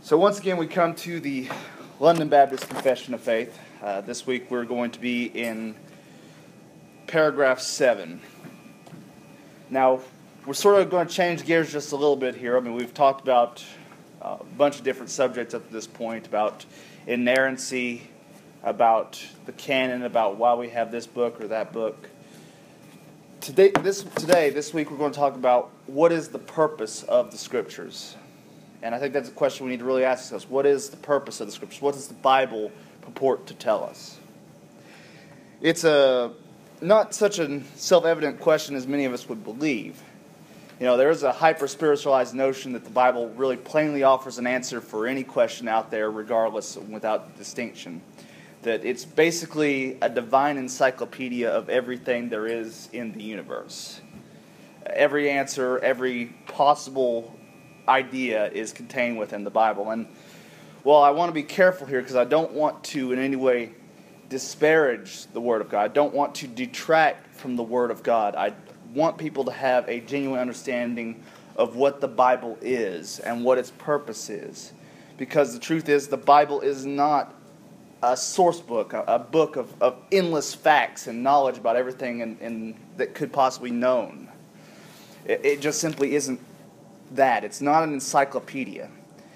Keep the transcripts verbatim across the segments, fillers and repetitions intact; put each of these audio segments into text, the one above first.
So once again, we come to the London Baptist Confession of Faith. Uh, this week we're going to be in paragraph seven. Now, we're sort of going to change gears just a little bit here. I mean, we've talked about uh, a bunch of different subjects up to this point, about inerrancy, about the canon, about why we have this book or that book. Today, this, today, this week, we're going to talk about what is the purpose of the Scriptures. And I think that's a question we need to really ask ourselves. What is the purpose of the Scriptures? What does the Bible purport to tell us? It's a not such a self-evident question as many of us would believe. You know, there is a hyper-spiritualized notion that the Bible really plainly offers an answer for any question out there, regardless, without distinction. That it's basically a divine encyclopedia of everything there is in the universe. Every answer, every possible idea is contained within the Bible. And well, I want to be careful here because I don't want to in any way disparage the Word of God. I don't want to detract from the Word of God. I want people to have a genuine understanding of what the Bible is and what its purpose is. Because the truth is, the Bible is not a source book, a, a book of, of endless facts and knowledge about everything in, in, that could possibly be known. It, it just simply isn't that. It's not an encyclopedia.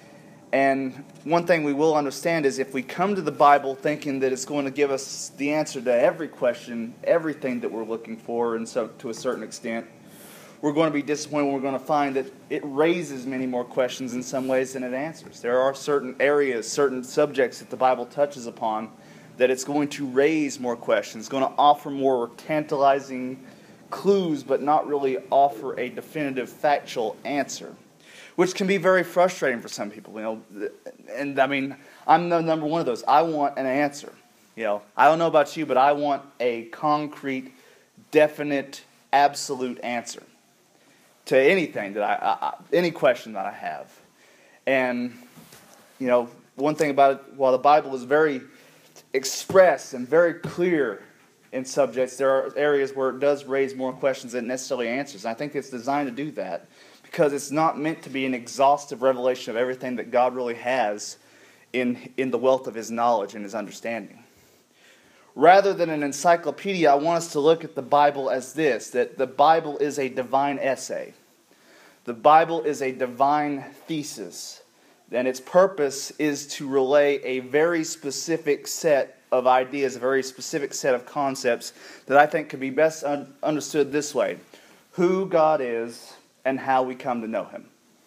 And one thing we will understand is if we come to the Bible thinking that it's going to give us the answer to every question, everything that we're looking for, and so to a certain extent, we're going to be disappointed when we're going to find that it raises many more questions in some ways than it answers. There are certain areas, certain subjects that the Bible touches upon that it's going to raise more questions, it's going to offer more tantalizing clues, but not really offer a definitive factual answer, which can be very frustrating for some people. You know, and I mean, I'm the number one of those. I want an answer. You know, I don't know about you, but I want a concrete, definite, absolute answer to anything that I, I any question that I have. And you know, one thing about it, while the Bible is very express and very clear in subjects, there are areas where it does raise more questions than it necessarily answers. And I think it's designed to do that because it's not meant to be an exhaustive revelation of everything that God really has in, in the wealth of His knowledge and His understanding. Rather than an encyclopedia, I want us to look at the Bible as this, that the Bible is a divine essay. The Bible is a divine thesis. And its purpose is to relay a very specific set of ideas, a very specific set of concepts that I think could be best un- understood this way. Who God is and how we come to know Him.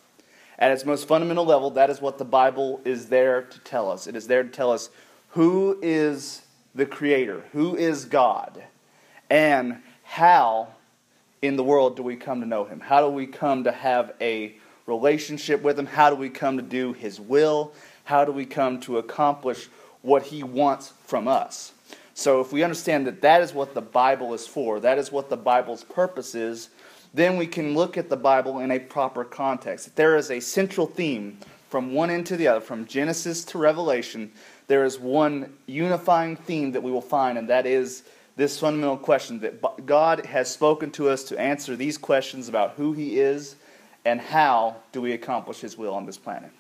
At its most fundamental level, that is what the Bible is there to tell us. It is there to tell us who is the Creator, who is God, and how in the world do we come to know Him? How do we come to have a relationship with Him? How do we come to do His will? How do we come to accomplish what He wants from us? So if we understand that that is what the Bible is for, that is what the Bible's purpose is, then we can look at the Bible in a proper context. If there is a central theme from one end to the other, from Genesis to Revelation, there is one unifying theme that we will find, and that is this fundamental question that God has spoken to us to answer these questions about who He is and how do we accomplish His will on this planet.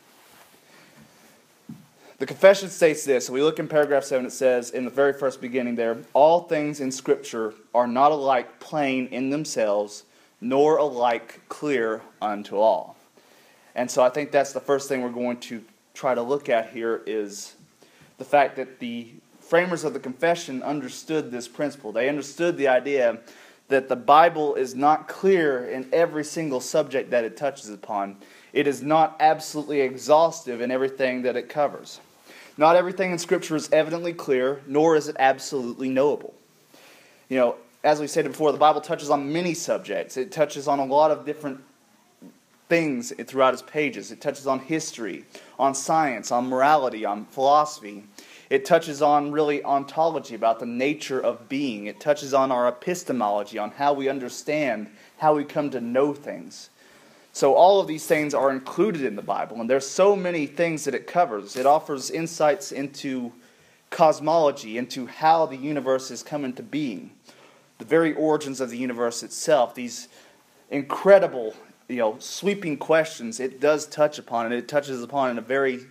The confession states this. So we look in paragraph seven, it says, in the very first beginning there, all things in Scripture are not alike plain in themselves, nor alike clear unto all. And so I think that's the first thing we're going to try to look at here is the fact that the framers of the confession understood this principle. They understood the idea that the Bible is not clear in every single subject that it touches upon. It is not absolutely exhaustive in everything that it covers. Not everything in Scripture is evidently clear, nor is it absolutely knowable. You know, as we said before, the Bible touches on many subjects. It touches on a lot of different things throughout its pages. It touches on history, on science, on morality, on philosophy. It touches on, really, ontology, about the nature of being. It touches on our epistemology, on how we understand, how we come to know things. So all of these things are included in the Bible, and there's so many things that it covers. It offers insights into cosmology, into how the universe has come into being, the very origins of the universe itself, these incredible you know, sweeping questions, it does touch upon it. It touches upon it in a very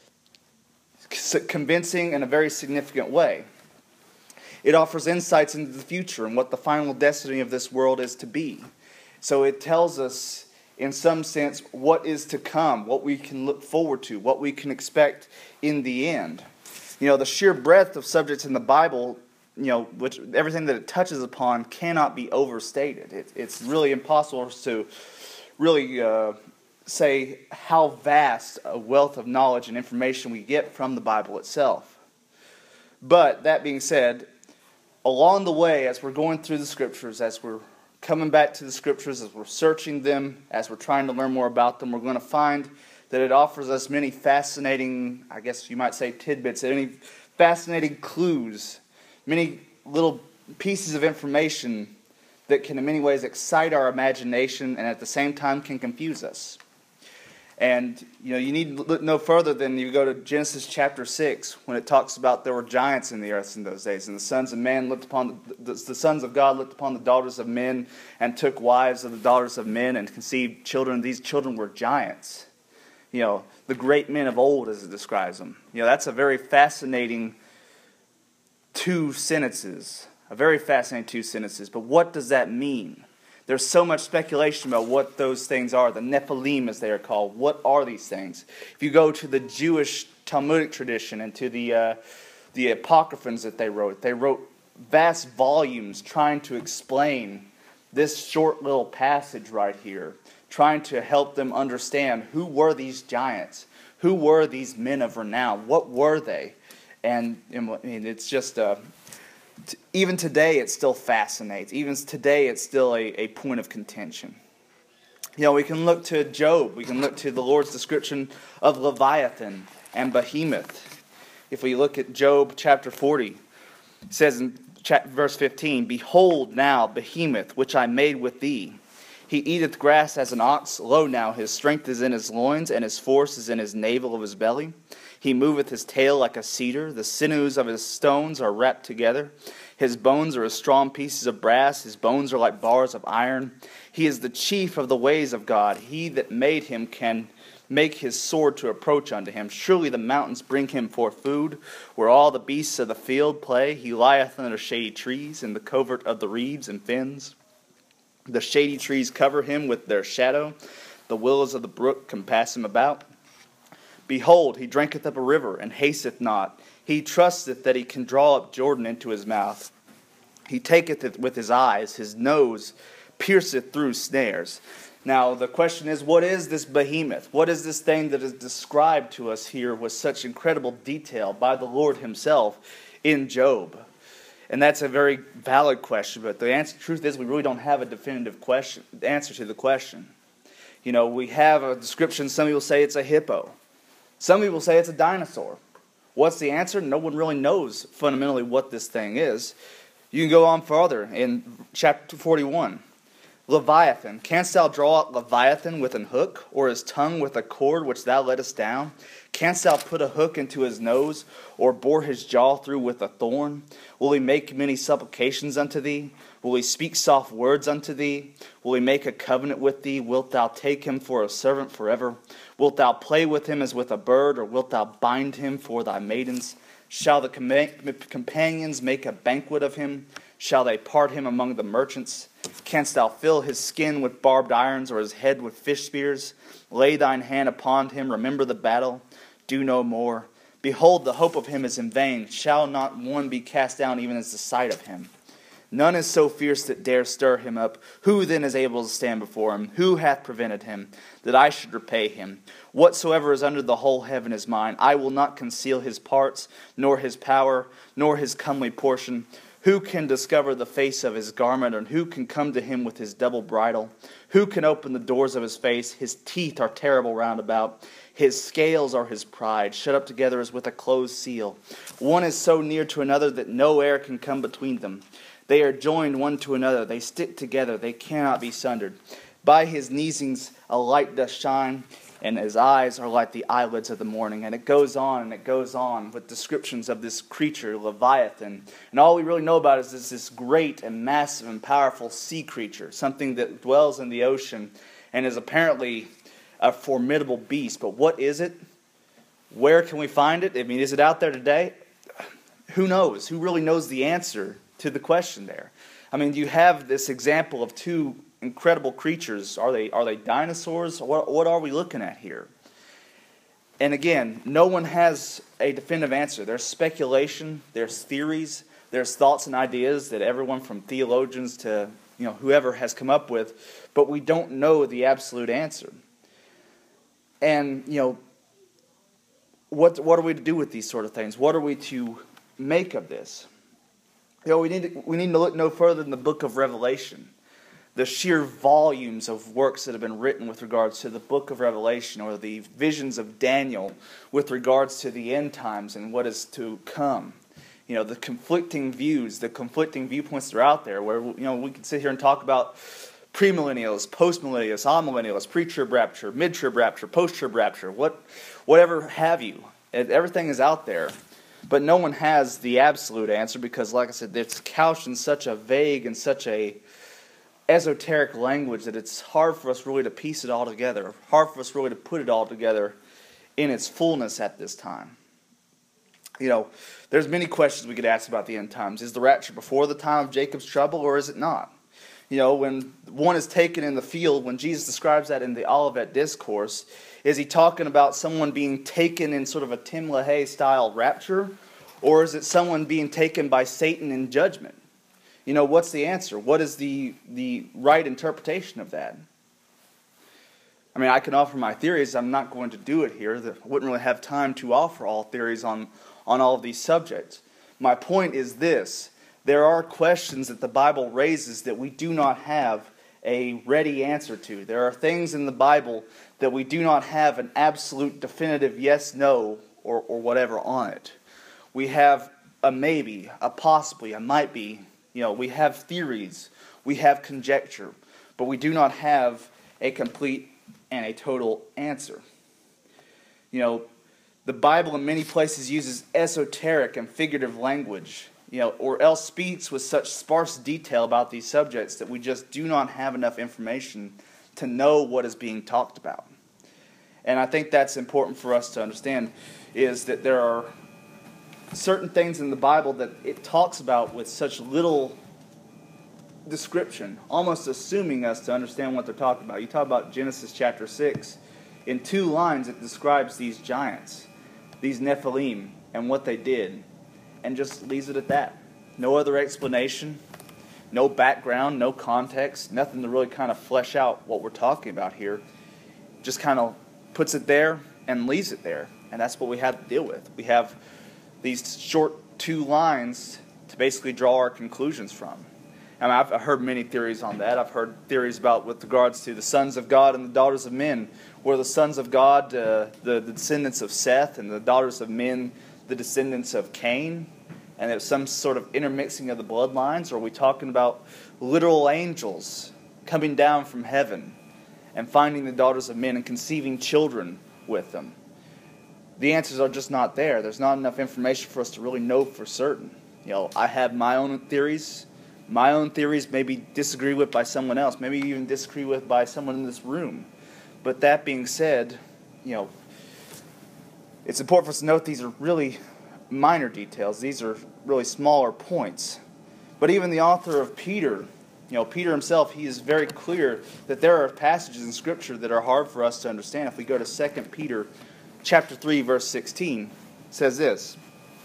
convincing and a very significant way. It offers insights into the future and what the final destiny of this world is to be. So it tells us, in some sense, what is to come, what we can look forward to, what we can expect in the end. You know, the sheer breadth of subjects in the Bible, you know, which everything that it touches upon cannot be overstated. It, it's really impossible to really uh, say how vast a wealth of knowledge and information we get from the Bible itself. But that being said, along the way, as we're going through the Scriptures, as we're coming back to the Scriptures, as we're searching them, as we're trying to learn more about them, we're going to find that it offers us many fascinating, I guess you might say tidbits, many fascinating clues, many little pieces of information that can in many ways excite our imagination and at the same time can confuse us. And you know, you need to look no further than you go to Genesis chapter six, when it talks about there were giants in the earth in those days, and the sons of men looked upon the, the, the sons of God looked upon the daughters of men and took wives of the daughters of men and conceived children. These children were giants. You know, the great men of old, as it describes them. You know, that's a very fascinating two sentences. A very fascinating two sentences. But what does that mean? There's so much speculation about what those things are. The Nephilim, as they are called. What are these things? If you go to the Jewish Talmudic tradition and to the uh, the apocryphons that they wrote, they wrote vast volumes trying to explain this short little passage right here, trying to help them understand who were these giants, who were these men of renown, what were they, and I mean, it's just a. Even today, it still fascinates. Even today, it's still a, a point of contention. You know, we can look to Job. We can look to the Lord's description of Leviathan and Behemoth. If we look at Job chapter forty, it says in verse fifteen, "Behold now Behemoth, which I made with thee. He eateth grass as an ox. Lo now, his strength is in his loins, and his force is in his navel of his belly. He moveth his tail like a cedar. The sinews of his stones are wrapped together. His bones are as strong pieces of brass. His bones are like bars of iron. He is the chief of the ways of God. He that made him can make his sword to approach unto him. Surely the mountains bring him forth food, where all the beasts of the field play. He lieth under shady trees, in the covert of the reeds and fens. The shady trees cover him with their shadow. The willows of the brook compass him about. Behold, he drinketh up a river, and hasteth not. He trusteth that he can draw up Jordan into his mouth. He taketh it with his eyes. His nose pierceth through snares." Now, the question is, what is this behemoth? What is this thing that is described to us here with such incredible detail by the Lord himself in Job? And that's a very valid question, but the answer, truth is we really don't have a definitive question, answer to the question. You know, we have a description. Some people say it's a hippo. Some people say it's a dinosaur. What's the answer? No one really knows fundamentally what this thing is. You can go on further in chapter forty-one. Leviathan. Canst thou draw out Leviathan with an hook, or his tongue with a cord which thou lettest down? Canst thou put a hook into his nose, or bore his jaw through with a thorn? Will he make many supplications unto thee? Will he speak soft words unto thee? Will he make a covenant with thee? Wilt thou take him for a servant forever? Wilt thou play with him as with a bird, or wilt thou bind him for thy maidens? Shall the companions make a banquet of him? Shall they part him among the merchants? Canst thou fill his skin with barbed irons, or his head with fish spears? Lay thine hand upon him, remember the battle, do no more. Behold, the hope of him is in vain. Shall not one be cast down even as the sight of him? None is so fierce that dare stir him up. Who then is able to stand before him? Who hath prevented him, that I should repay him? Whatsoever is under the whole heaven is mine. I will not conceal his parts, nor his power, nor his comely portion. Who can discover the face of his garment, and who can come to him with his double bridle? Who can open the doors of his face? His teeth are terrible round about. His scales are his pride, shut up together as with a closed seal. One is so near to another that no air can come between them. They are joined one to another. They stick together. They cannot be sundered. By his neesings a light doth shine, and his eyes are like the eyelids of the morning. And it goes on and it goes on with descriptions of this creature, Leviathan. And all we really know about is this, this great and massive and powerful sea creature, something that dwells in the ocean and is apparently a formidable beast. But what is it? Where can we find it? I mean, is it out there today? Who knows? Who really knows the answer to the question there? I mean, you have this example of two incredible creatures. Are they are they dinosaurs? What, what are we looking at here? And again, no one has a definitive answer. There's speculation, there's theories, there's thoughts and ideas that everyone from theologians to, you know, whoever has come up with, but we don't know the absolute answer. And, you know, what what are we to do with these sort of things? What are we to make of this? You know, we need to, we need to look no further than the book of Revelation. The sheer volumes of works that have been written with regards to the book of Revelation, or the visions of Daniel with regards to the end times and what is to come. You know, the conflicting views, the conflicting viewpoints that are out there, where, you know, we can sit here and talk about premillennialists, postmillennialists, amillennialists, pre-trib rapture, mid-trib rapture, post-trib rapture, what, whatever have you. Everything is out there. But no one has the absolute answer because, like I said, it's couched in such a vague and such a esoteric language that it's hard for us really to piece it all together, hard for us really to put it all together in its fullness at this time. You know, there's many questions we could ask about the end times. Is the rapture before the time of Jacob's trouble, or is it not? You know, when one is taken in the field, when Jesus describes that in the Olivet Discourse, is he talking about someone being taken in sort of a Tim LaHaye style rapture, or is it someone being taken by Satan in judgment? You know, what's the answer? What is the, the right interpretation of that? I mean, I can offer my theories. I'm not going to do it here. I wouldn't really have time to offer all theories on, on all of these subjects. My point is this. There are questions that the Bible raises that we do not have a ready answer to. There are things in the Bible that we do not have an absolute definitive yes, no, or, or whatever on it. We have a maybe, a possibly, a might be. You know, we have theories, we have conjecture, but we do not have a complete and a total answer. You know, the Bible in many places uses esoteric and figurative language, you know, or else speaks with such sparse detail about these subjects that we just do not have enough information to know what is being talked about. And I think that's important for us to understand, is that there are certain things in the Bible that it talks about with such little description, almost assuming us to understand what they're talking about. You talk about Genesis chapter six. In two lines it describes these giants, these Nephilim, and what they did, and just leaves it at that. No other explanation, no background, no context, nothing to really kind of flesh out what we're talking about here. Just kind of puts it there and leaves it there. And that's what we have to deal with. We have these short two lines to basically draw our conclusions from. And I've heard many theories on that. I've heard theories about with regards to the sons of God and the daughters of men, where the sons of God, uh, the, the descendants of Seth, and the daughters of men, the descendants of Cain, and there's some sort of intermixing of the bloodlines. Or are we talking about literal angels coming down from heaven and finding the daughters of men and conceiving children with them? The answers are just not there. There's not enough information for us to really know for certain. You know, I have my own theories. My own theories may be disagreed with by someone else, maybe even disagreed with by someone in this room. But that being said, you know, it's important for us to note these are really minor details. These are really smaller points. But even the author of Peter, you know, Peter himself, he is very clear that there are passages in Scripture that are hard for us to understand. If we go to Second Peter chapter three, verse sixteen, it says this,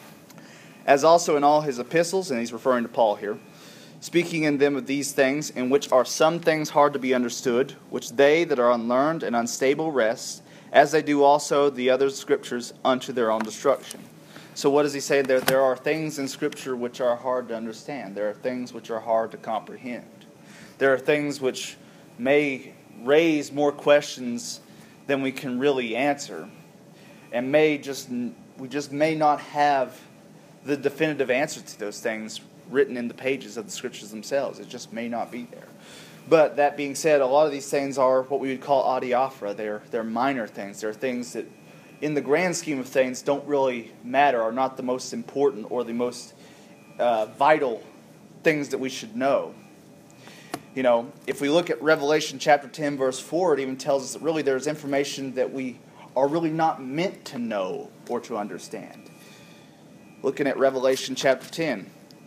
as also in all his epistles, and he's referring to Paul here, speaking in them of these things, in which are some things hard to be understood, which they that are unlearned and unstable wrest, as they do also the other Scriptures, unto their own destruction. So what does he say there? There are things in Scripture which are hard to understand. There are things which are hard to comprehend. There are things which may raise more questions than we can really answer, and may just we just may not have the definitive answer to those things written in the pages of the Scriptures themselves. It just may not be there. But that being said, a lot of these things are what we would call adiaphora. They're, they're minor things. They're things that, in the grand scheme of things, don't really matter, are not the most important or the most uh, vital things that we should know. You know, if we look at Revelation chapter ten, verse four, it even tells us that really there's information that we are really not meant to know or to understand. Looking at Revelation chapter ten,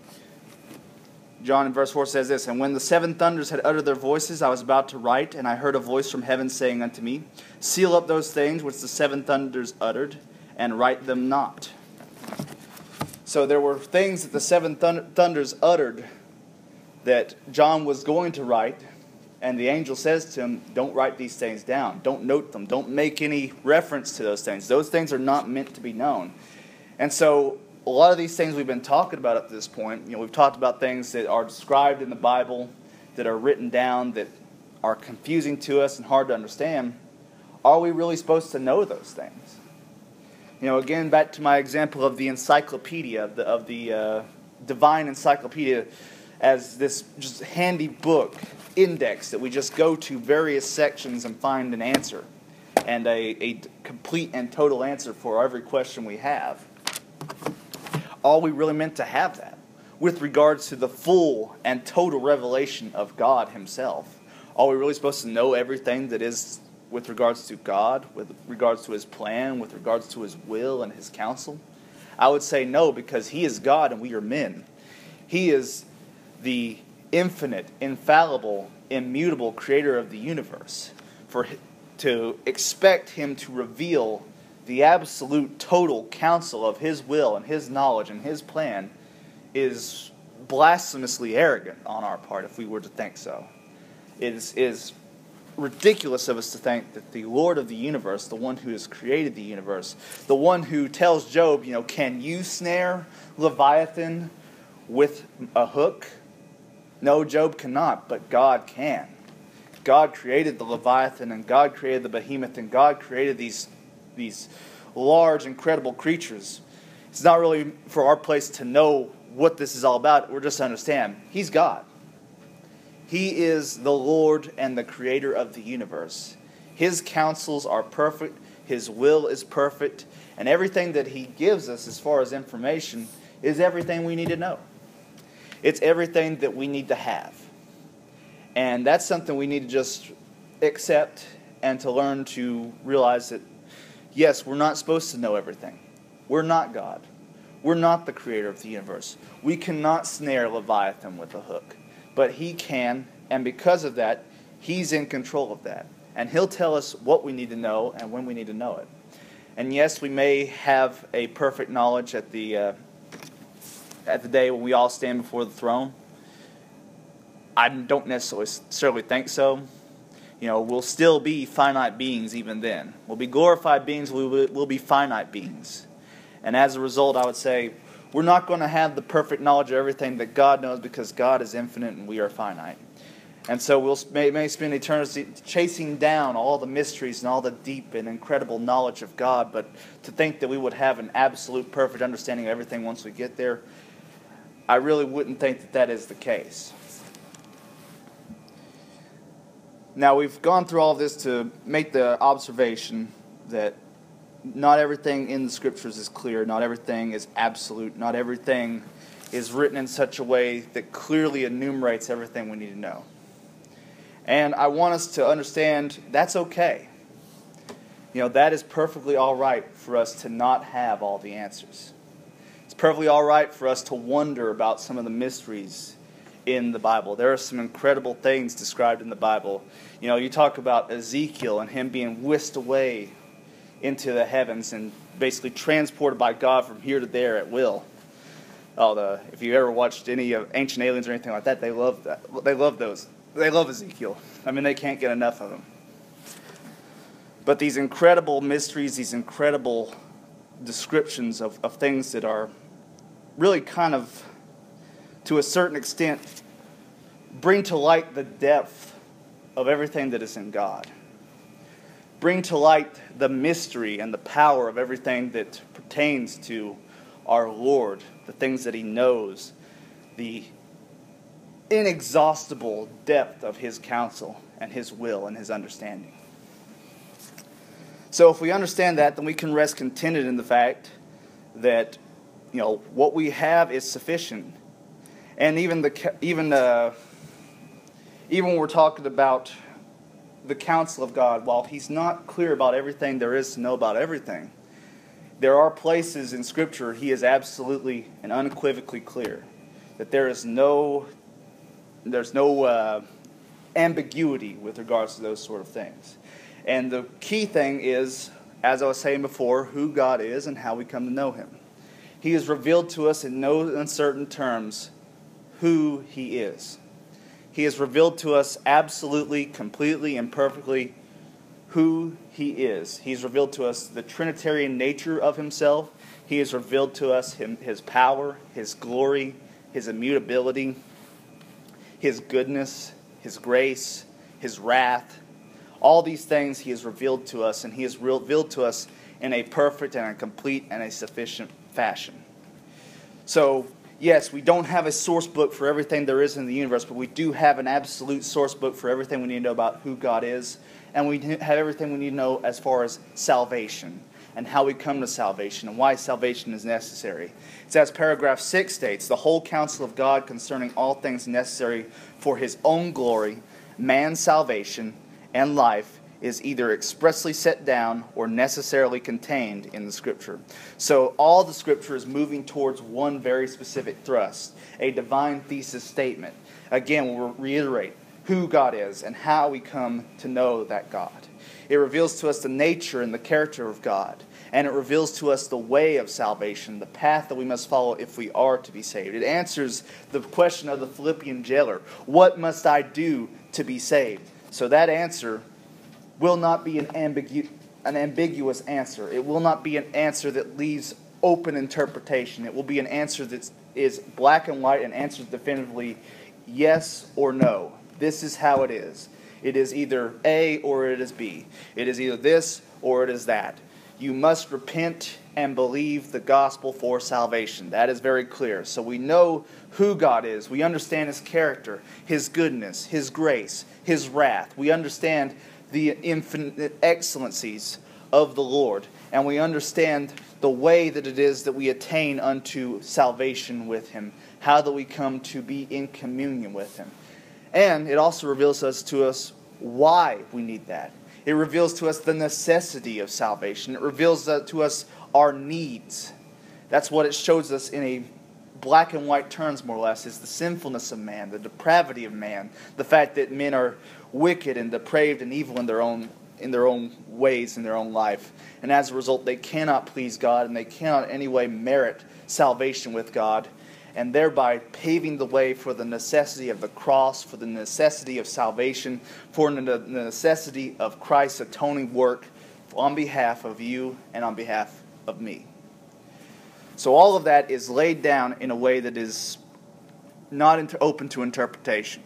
John in verse four says this, "And when the seven thunders had uttered their voices, I was about to write, and I heard a voice from heaven saying unto me, Seal up those things which the seven thunders uttered, and write them not." So there were things that the seven thunders uttered that John was going to write, and the angel says to him, don't write these things down. Don't note them. Don't make any reference to those things. Those things are not meant to be known. And so a lot of these things we've been talking about up to this point, you know, we've talked about things that are described in the Bible, that are written down, that are confusing to us and hard to understand. Are we really supposed to know those things? You know, again, back to my example of the encyclopedia, of the, of the uh, divine encyclopedia, as this just handy book, index, that we just go to various sections and find an answer, and a, a complete and total answer for every question we have. Are we really meant to have that with regards to the full and total revelation of God Himself? Are we really supposed to know everything that is with regards to God, with regards to His plan, with regards to His will and His counsel? I would say no, because He is God and we are men. He is the infinite, infallible, immutable creator of the universe. For to expect Him to reveal the absolute total counsel of His will and His knowledge and His plan is blasphemously arrogant on our part if we were to think so. It is, is ridiculous of us to think that the Lord of the universe, the one who has created the universe, the one who tells Job, you know, can you snare Leviathan with a hook? No, Job cannot, but God can. God created the Leviathan, and God created the behemoth, and God created these, these large, incredible creatures. It's not really for our place to know what this is all about. We're just to understand, He's God. He is the Lord and the creator of the universe. His counsels are perfect. His will is perfect. And everything that He gives us as far as information is everything we need to know. It's everything that we need to have. And that's something we need to just accept and to learn to realize that, yes, we're not supposed to know everything. We're not God. We're not the creator of the universe. We cannot snare Leviathan with a hook. But He can, and because of that, He's in control of that. And He'll tell us what we need to know and when we need to know it. And yes, we may have a perfect knowledge at the uh, at the day when we all stand before the throne. I don't necessarily, necessarily think so. You know, we'll still be finite beings even then. We'll be glorified beings, we will we'll be finite beings. And as a result, I would say, we're not going to have the perfect knowledge of everything that God knows, because God is infinite and we are finite. And so we'll may, may spend eternity chasing down all the mysteries and all the deep and incredible knowledge of God, but to think that we would have an absolute perfect understanding of everything once we get there, I really wouldn't think that that is the case. Now, we've gone through all of this to make the observation that not everything in the Scriptures is clear, not everything is absolute, not everything is written in such a way that clearly enumerates everything we need to know. And I want us to understand that's okay. You know, that is perfectly all right for us to not have all the answers. It's perfectly all right for us to wonder about some of the mysteries in the Bible. There are some incredible things described in the Bible. You know, you talk about Ezekiel and him being whisked away into the heavens and basically transported by God from here to there at will. Oh, the, if you ever watched any of Ancient Aliens or anything like that, they love that. They love those. They love Ezekiel. I mean, they can't get enough of him. But these incredible mysteries, these incredible descriptions of, of things that are really kind of, to a certain extent, bring to light the depth of everything that is in God. Bring to light the mystery and the power of everything that pertains to our Lord, the things that He knows, the inexhaustible depth of His counsel and His will and His understanding. So if we understand that, then we can rest contented in the fact that, you know, what we have is sufficient. And even the even uh, even when we're talking about the counsel of God, while He's not clear about everything there is to know about everything, there are places in Scripture He is absolutely and unequivocally clear that there is no, there's no uh, ambiguity with regards to those sort of things. And the key thing is, as I was saying before, who God is and how we come to know Him. He has revealed to us in no uncertain terms who He is. He has revealed to us absolutely, completely, and perfectly who He is. He's revealed to us the Trinitarian nature of Himself. He has revealed to us him, His power, His glory, His immutability, His goodness, His grace, His wrath. All these things He has revealed to us, and He has revealed to us in a perfect and a complete and a sufficient fashion. So, yes, we don't have a source book for everything there is in the universe, but we do have an absolute source book for everything we need to know about who God is, and we have everything we need to know as far as salvation and how we come to salvation and why salvation is necessary. It's as paragraph six states, the whole counsel of God concerning all things necessary for His own glory, man's salvation, and life is either expressly set down or necessarily contained in the Scripture. So all the Scripture is moving towards one very specific thrust, a divine thesis statement. Again, we'll reiterate who God is and how we come to know that God. It reveals to us the nature and the character of God, and it reveals to us the way of salvation, the path that we must follow if we are to be saved. It answers the question of the Philippian jailer, what must I do to be saved? So that answer will not be an, ambigu- an ambiguous answer. It will not be an answer that leaves open interpretation. It will be an answer that is black and white and answers definitively yes or no. This is how it is. It is either A or it is B. It is either this or it is that. You must repent and believe the gospel for salvation. That is very clear. So we know who God is. We understand His character, His goodness, His grace, His wrath. We understand the infinite excellencies of the Lord. And we understand the way that it is that we attain unto salvation with Him. How that we come to be in communion with Him. And it also reveals us to us why we need that. It reveals to us the necessity of salvation. It reveals to us our needs. That's what it shows us in a black and white terms, more or less, is the sinfulness of man, the depravity of man, the fact that men are wicked and depraved and evil in their own in their own ways in their own life. And as a result, they cannot please God and they cannot in any way merit salvation with God, and thereby paving the way for the necessity of the cross, for the necessity of salvation, for the necessity of Christ's atoning work on behalf of you and on behalf of me. So all of that is laid down in a way that is not inter- open to interpretation.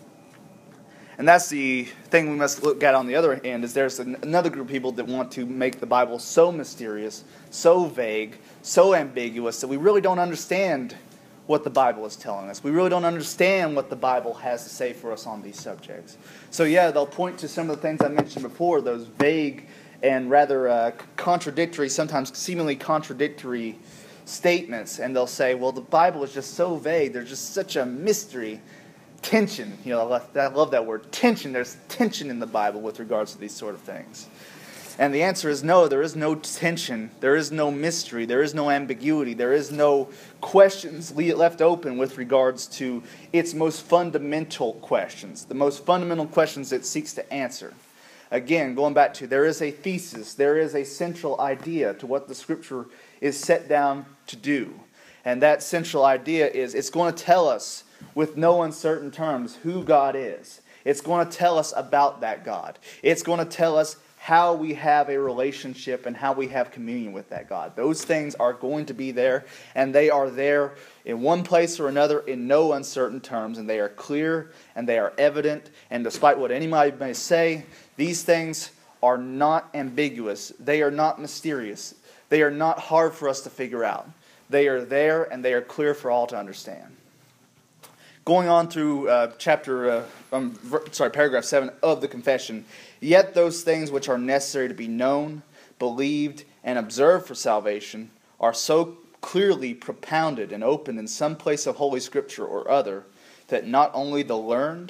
And that's the thing we must look at on the other hand, is there's an, another group of people that want to make the Bible so mysterious, so vague, so ambiguous, that we really don't understand what the Bible is telling us. We really don't understand what the Bible has to say for us on these subjects. So yeah, they'll point to some of the things I mentioned before, those vague and rather uh, contradictory, sometimes seemingly contradictory statements, and they'll say, well, the Bible is just so vague, there's just such a mystery, tension, you know, I love, I love that word, tension, there's tension in the Bible with regards to these sort of things. And the answer is no, there is no tension, there is no mystery, there is no ambiguity, there is no questions left open with regards to its most fundamental questions, the most fundamental questions it seeks to answer. Again, going back to, there is a thesis, there is a central idea to what the Scripture is set down to do. And that central idea is, it's going to tell us with no uncertain terms who God is. It's going to tell us about that God. It's going to tell us how we have a relationship and how we have communion with that God. Those things are going to be there, and they are there in one place or another in no uncertain terms, and they are clear and they are evident, and despite what anybody may say, these things are not ambiguous. They are not mysterious. They are not hard for us to figure out. They are there and they are clear for all to understand. Going on through uh, chapter, uh, um, sorry, paragraph seven of the confession, yet those things which are necessary to be known, believed, and observed for salvation are so clearly propounded and opened in some place of Holy Scripture or other that not only the learned,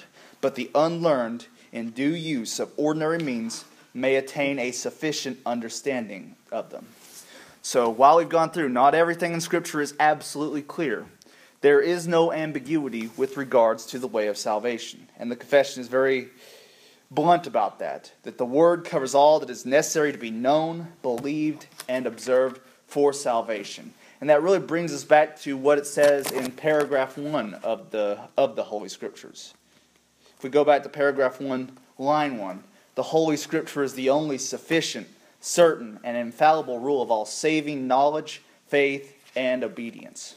but the unlearned, in due use of ordinary means, may attain a sufficient understanding of them. So while we've gone through, not everything in Scripture is absolutely clear. There is no ambiguity with regards to the way of salvation. And the confession is very blunt about that, that the Word covers all that is necessary to be known, believed, and observed for salvation. And that really brings us back to what it says in paragraph one of the, of the Holy Scriptures. If we go back to paragraph one, line one, the Holy Scripture is the only sufficient, certain, and infallible rule of all saving knowledge, faith, and obedience.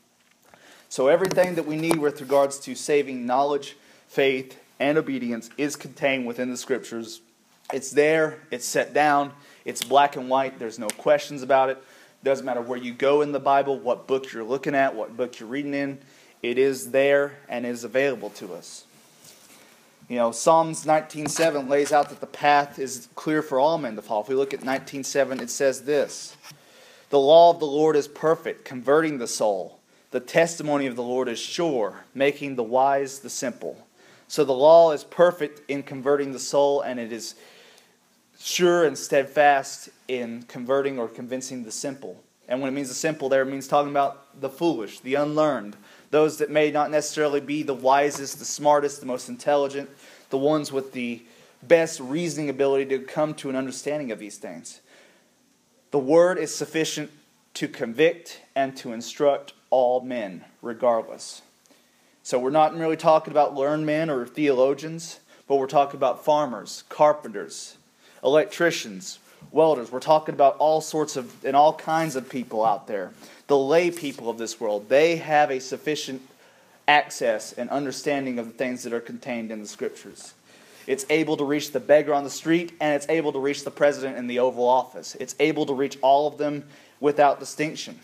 So everything that we need with regards to saving knowledge, faith, and obedience is contained within the Scriptures. It's there, it's set down, it's black and white, there's no questions about it. Doesn't matter where you go in the Bible, what book you're looking at, what book you're reading in, it is there and is available to us. You know, Psalms nineteen seven lays out that the path is clear for all men to follow. If we look at nineteen seven, it says this: "The law of the Lord is perfect, converting the soul. The testimony of the Lord is sure, making the wise the simple." So the law is perfect in converting the soul, and it is sure and steadfast in converting or convincing the simple. And when it means the simple there, it means talking about the foolish, the unlearned, those that may not necessarily be the wisest, the smartest, the most intelligent, the ones with the best reasoning ability to come to an understanding of these things. The Word is sufficient to convict and to instruct all men, regardless. So we're not really talking about learned men or theologians, but we're talking about farmers, carpenters, electricians, welders. We're talking about all sorts of and all kinds of people out there. The lay people of this world, they have a sufficient access and understanding of the things that are contained in the Scriptures. It's able to reach the beggar on the street, and it's able to reach the president in the Oval Office. It's able to reach all of them without distinction.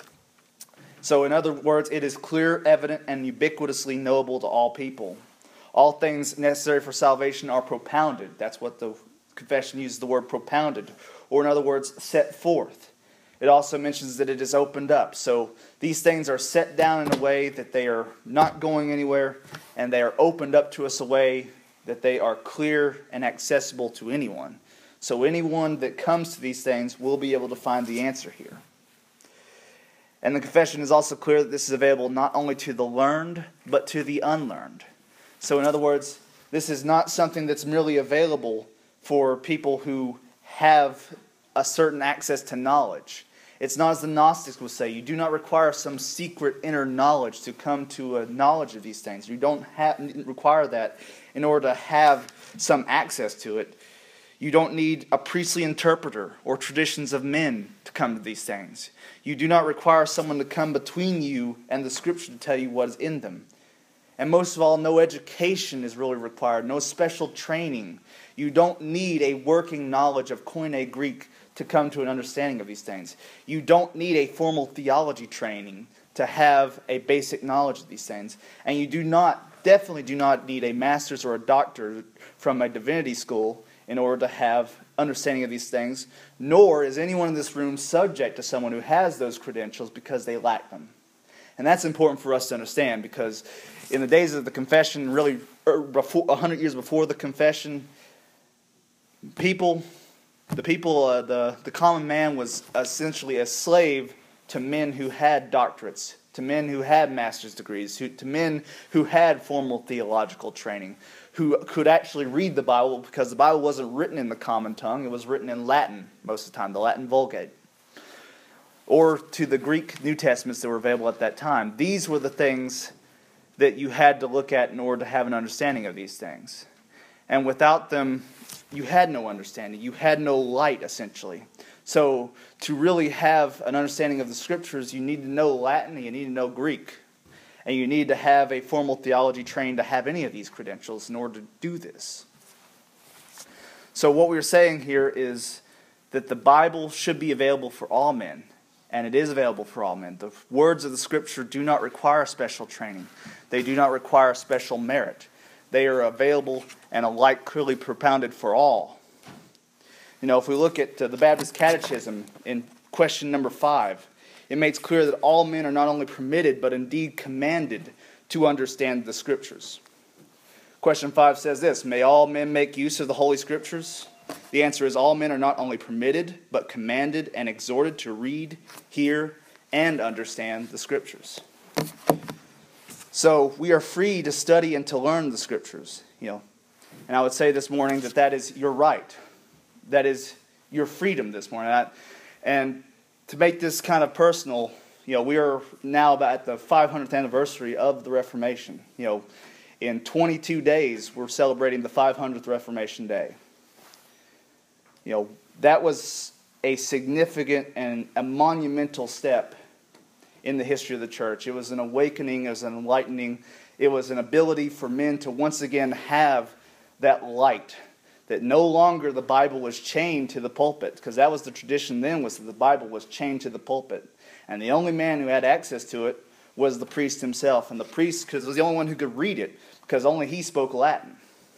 So in other words, it is clear, evident, and ubiquitously knowable to all people. All things necessary for salvation are propounded. That's what the confession uses the word propounded. Or in other words, set forth. It also mentions that it is opened up. So these things are set down in a way that they are not going anywhere, and they are opened up to us a way that they are clear and accessible to anyone. So anyone that comes to these things will be able to find the answer here. And the confession is also clear that this is available not only to the learned, but to the unlearned. So in other words, this is not something that's merely available for people who have a certain access to knowledge. It's not as the Gnostics would say. You do not require some secret inner knowledge to come to a knowledge of these things. You don't have, require that in order to have some access to it. You don't need a priestly interpreter or traditions of men to come to these things. You do not require someone to come between you and the Scripture to tell you what is in them. And most of all, no education is really required, no special training. You don't need a working knowledge of Koine Greek to come to an understanding of these things. You don't need a formal theology training to have a basic knowledge of these things. And you do not, definitely do not need a master's or a doctorate from a divinity school in order to have understanding of these things, nor is anyone in this room subject to someone who has those credentials because they lack them. And that's important for us to understand, because in the days of the confession, really before, one hundred years before the confession, people, the people, uh, the, the common man was essentially a slave to men who had doctorates, to men who had master's degrees, who, to men who had formal theological training, who could actually read the Bible, because the Bible wasn't written in the common tongue, it was written in Latin most of the time, the Latin Vulgate, or to the Greek New Testaments that were available at that time. These were the things that you had to look at in order to have an understanding of these things. And without them, you had no understanding. You had no light, essentially. So to really have an understanding of the Scriptures, you need to know Latin and you need to know Greek. And you need to have a formal theology trained to have any of these credentials in order to do this. So what we're saying here is that the Bible should be available for all men. And it is available for all men. The words of the Scripture do not require special training. They do not require special merit. They are available and alike clearly propounded for all. You know, if we look at uh, the Baptist Catechism in question number five, it makes clear that all men are not only permitted, but indeed commanded to understand the Scriptures. Question five says this: may all men make use of the Holy Scriptures? The answer is all men are not only permitted, but commanded and exhorted to read, hear, and understand the Scriptures. So we are free to study and to learn the Scriptures, you know. And I would say this morning that that is your right. That is your freedom this morning. And to make this kind of personal, you know, we are now about at the five hundredth anniversary of the Reformation. You know, in twenty-two days, we're celebrating the five hundredth Reformation Day. You know, that was a significant and a monumental step in the history of the church. It was an awakening, it was an enlightening, it was an ability for men to once again have that light, that no longer the Bible was chained to the pulpit, because that was the tradition then, was that the Bible was chained to the pulpit. And the only man who had access to it was the priest himself. And the priest, because was the only one who could read it, because only he spoke Latin.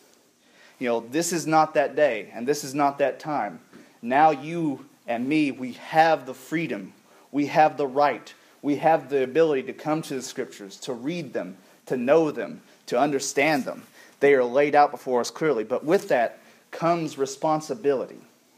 You know, this is not that day, and this is not that time. Now you and me, we have the freedom, we have the right, we have the ability to come to the Scriptures, to read them, to know them, to understand them. They are laid out before us clearly. But with that comes responsibility.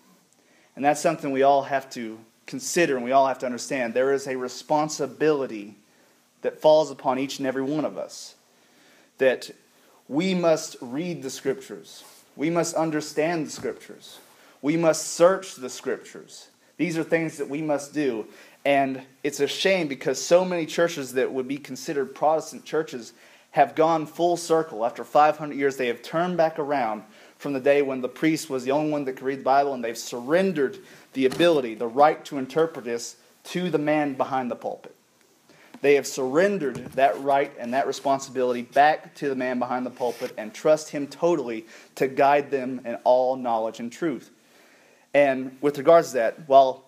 And that's something we all have to consider and we all have to understand. There is a responsibility that falls upon each and every one of us. That we must read the Scriptures. We must understand the Scriptures. We must search the Scriptures. These are things that we must do. And it's a shame because so many churches that would be considered Protestant churches have gone full circle. After five hundred years, they have turned back around from the day when the priest was the only one that could read the Bible, and they've surrendered the ability, the right to interpret this to the man behind the pulpit. They have surrendered that right and that responsibility back to the man behind the pulpit and trust him totally to guide them in all knowledge and truth. And with regards to that, while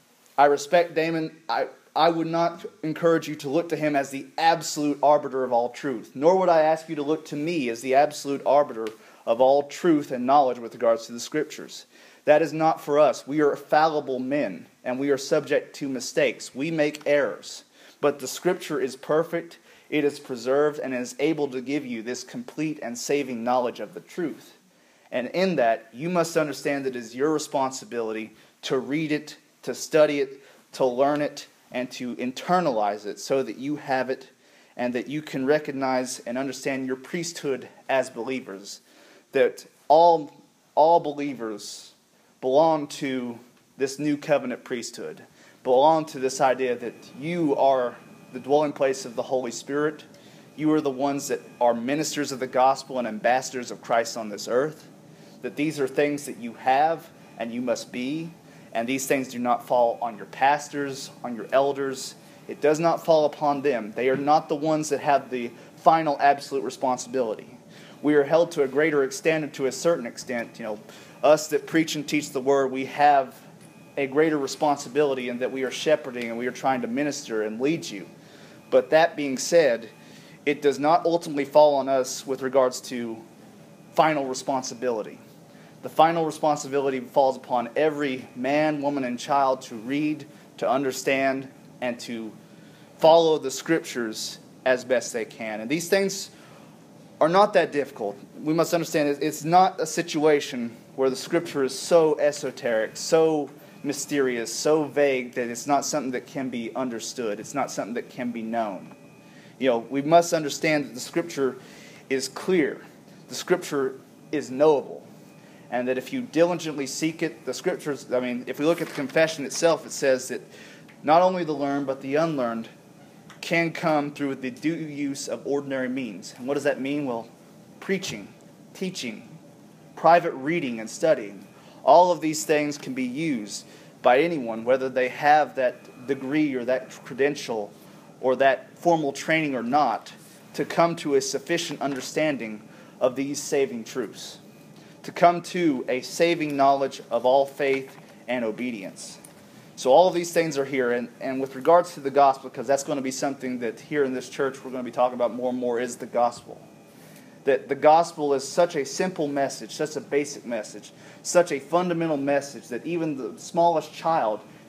I respect Damon, I, I would not encourage you to look to him as the absolute arbiter of all truth, nor would I ask you to look to me as the absolute arbiter of all truth and knowledge with regards to the Scriptures. That is not for us. We are fallible men, and we are subject to mistakes. We make errors. But the Scripture is perfect, it is preserved, and is able to give you this complete and saving knowledge of the truth. And in that, you must understand that it is your responsibility to read it, to study it, to learn it, and to internalize it so that you have it and that you can recognize and understand your priesthood as believers. That all, all believers belong to this new covenant priesthood, belong to this idea that you are the dwelling place of the Holy Spirit. You are the ones that are ministers of the gospel and ambassadors of Christ on this earth. That these are things that you have and you must be. And these things do not fall on your pastors, on your elders. It does not fall upon them. They are not the ones that have the final absolute responsibility. We are held to a greater extent and to a certain extent. You know, us that preach and teach the Word, we have a greater responsibility in that we are shepherding and we are trying to minister and lead you. But that being said, it does not ultimately fall on us with regards to final responsibility. The final responsibility falls upon every man, woman, and child to read, to understand, and to follow the Scriptures as best they can. And these things are not that difficult. We must understand it's not a situation where the Scripture is so esoteric, so mysterious, so vague that it's not something that can be understood. It's not something that can be known. You know, we must understand that the Scripture is clear. The Scripture is knowable. And that if you diligently seek it, the Scriptures, I mean, if we look at the confession itself, it says that not only the learned, but the unlearned can come through the due use of ordinary means. And what does that mean? Well, preaching, teaching, private reading and studying. All of these things can be used by anyone, whether they have that degree or that credential or that formal training or not, to come to a sufficient understanding of these saving truths. To come to a saving knowledge of all faith and obedience. So all of these things are here, and, and with regards to the gospel, because that's going to be something that here in this church we're going to be talking about more and more, is the gospel. That the gospel is such a simple message, such a basic message, such a fundamental message that even the smallest child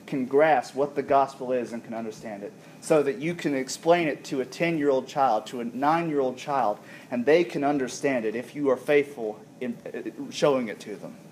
can grasp what the gospel is and can understand it, so that you can explain it to a ten-year-old child, to a nine-year-old child, and they can understand it if you are faithful in showing it to them.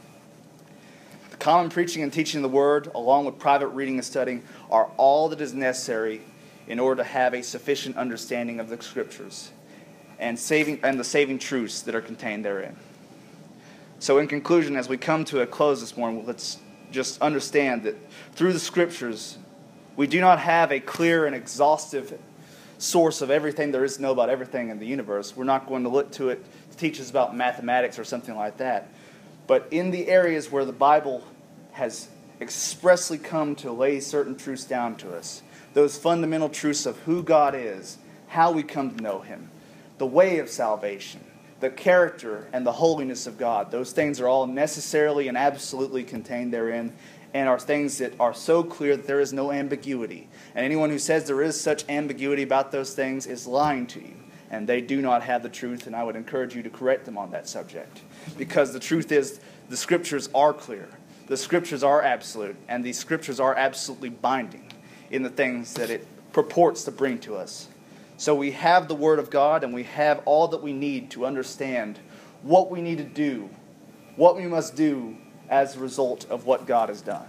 The common preaching and teaching of the Word, along with private reading and studying, are all that is necessary in order to have a sufficient understanding of the Scriptures and saving and the saving truths that are contained therein. So in conclusion, as we come to a close this morning, let's just understand that through the Scriptures, we do not have a clear and exhaustive source of everything there is to know about everything in the universe. We're not going to look to it to teach us about mathematics or something like that. But in the areas where the Bible has expressly come to lay certain truths down to us, those fundamental truths of who God is, how we come to know Him, the way of salvation, the character and the holiness of God, those things are all necessarily and absolutely contained therein, and are things that are so clear that there is no ambiguity. And anyone who says there is such ambiguity about those things is lying to you, and they do not have the truth, and I would encourage you to correct them on that subject. Because the truth is, the Scriptures are clear, the Scriptures are absolute, and the Scriptures are absolutely binding in the things that it purports to bring to us. So we have the Word of God, and we have all that we need to understand what we need to do, what we must do as a result of what God has done.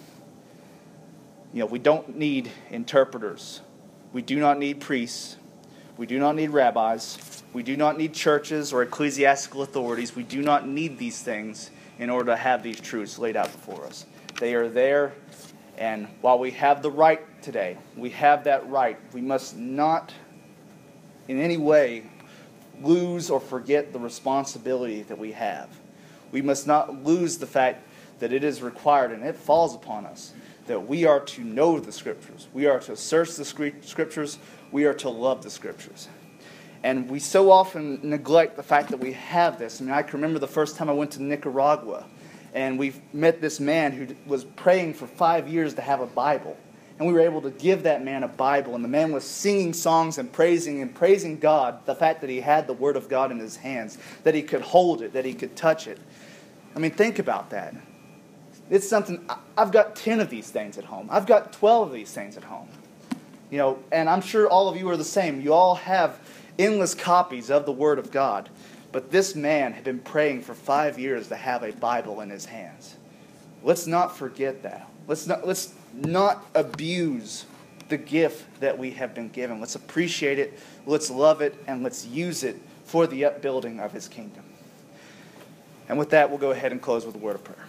You know, we don't need interpreters. We do not need priests. We do not need rabbis. We do not need churches or ecclesiastical authorities. We do not need these things in order to have these truths laid out before us. They are there, and while we have the right today, we have that right, we must not in any way lose or forget the responsibility that we have. We must not lose the fact that it is required, and it falls upon us, that we are to know the Scriptures. We are to search the Scriptures. We are to love the Scriptures. And we so often neglect the fact that we have this. I mean, I can remember the first time I went to Nicaragua, and we met this man who was praying for five years to have a Bible. And we were able to give that man a Bible, and the man was singing songs and praising and praising God, the fact that he had the Word of God in his hands, that he could hold it, that he could touch it. I mean, think about that. It's something, I've got ten of these things at home. I've got twelve of these things at home. You know, and I'm sure all of you are the same. You all have endless copies of the Word of God. But this man had been praying for five years to have a Bible in his hands. Let's not forget that. Let's not, let's not abuse the gift that we have been given. Let's appreciate it, let's love it, and let's use it for the upbuilding of His kingdom. And with that, we'll go ahead and close with a word of prayer.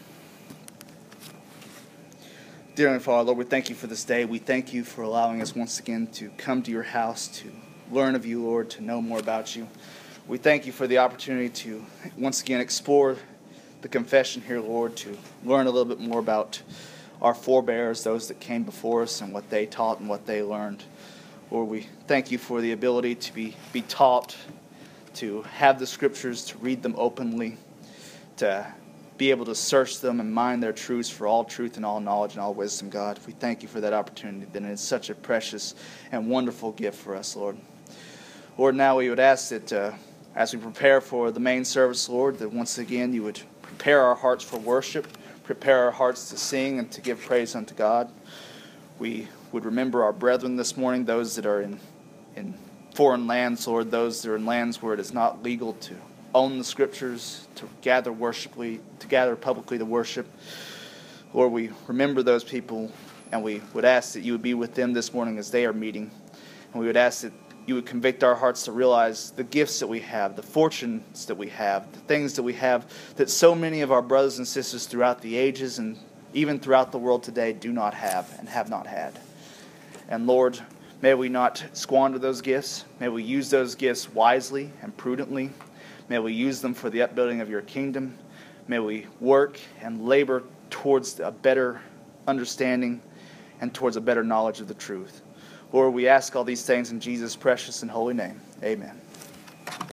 Dear Heavenly Father, Lord, we thank You for this day. We thank You for allowing us once again to come to Your house, to learn of You, Lord, to know more about You. We thank You for the opportunity to once again explore the confession here, Lord, to learn a little bit more about our forebears, those that came before us, and what they taught and what they learned. Lord, we thank You for the ability to be, be taught, to have the Scriptures, to read them openly, to be able to search them and mine their truths for all truth and all knowledge and all wisdom, God. We thank You for that opportunity, that it's such a precious and wonderful gift for us, Lord. Lord, now we would ask that uh, as we prepare for the main service, Lord, that once again You would prepare our hearts for worship, prepare our hearts to sing and to give praise unto God. We would remember our brethren this morning, those that are in, in foreign lands, Lord, those that are in lands where it is not legal to own the Scriptures, to gather worshipfully, to gather publicly to worship. Lord, we remember those people, and we would ask that You would be with them this morning as they are meeting. And we would ask that You would convict our hearts to realize the gifts that we have, the fortunes that we have, the things that we have that so many of our brothers and sisters throughout the ages and even throughout the world today do not have and have not had. And Lord, may we not squander those gifts. May we use those gifts wisely and prudently. May we use them for the upbuilding of Your kingdom. May we work and labor towards a better understanding and towards a better knowledge of the truth. Lord, we ask all these things in Jesus' precious and holy name. Amen.